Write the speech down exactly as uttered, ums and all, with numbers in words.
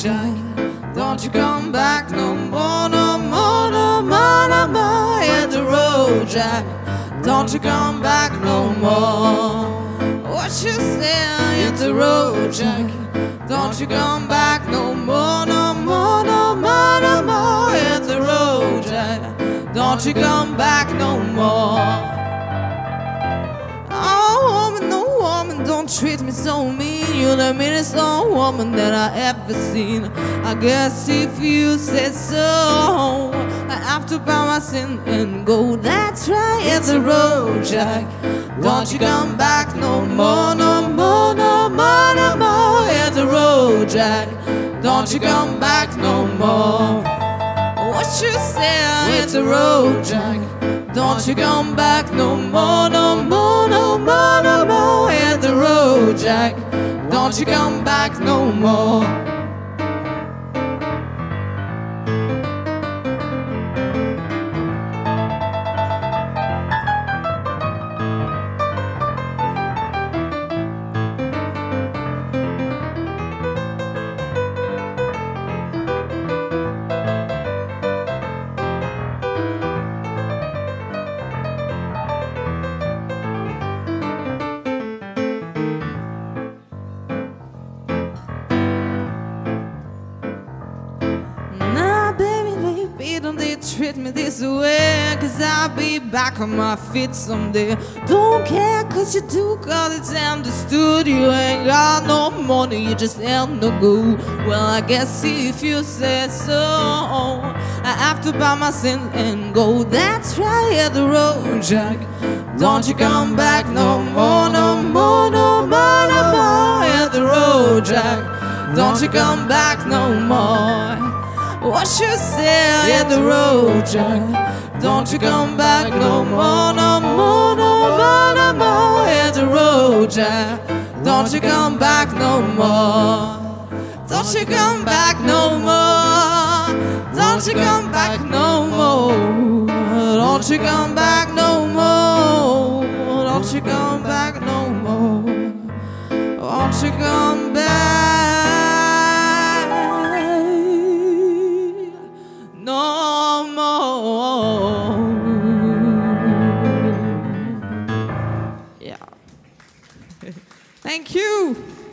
Jack. Don't you come back no more, no more, no more, no more. Hit the road, Jack. Don't you come back no more. What you say? Hit the road, Jack. Don't you come back no more, no more, no more, no more. Hit the road, Jack. Don't you come back no more. Oh, woman, no woman, don't treat me so mean. You're the meanest old woman that I ever seen. I guess if you said so, I have to bow my sin and go. That's right, hit the road, Jack. Don't you come back no more, no more, no more, no more. Hit the road, Jack. Don't you come back no more. What you say? Hit the road, Jack. Don't you come back no more, no more, no more, no more. Hit the road, Jack. Don't you come back no more. Don't they treat me this way? Cause I'll be back on my feet someday. Don't care cause you do, cause it's understood. You ain't got no money, you just ain't no good. Well, I guess if you say so, I have to buy my sin and go. That's right, hit the road, Jack. Don't you come back no more, no more, no more, no more. Hit the road, Jack. Don't you come back no more. What you say? Hit the road, Jack. Don't you come back no more, no more, no more, no more. Hit the road, Jack. Don't you come back no more. Don't you come back no more. Don't you come back no more. Don't you come back no more. Don't you come back no more. Don't you come back. Yeah. Thank you.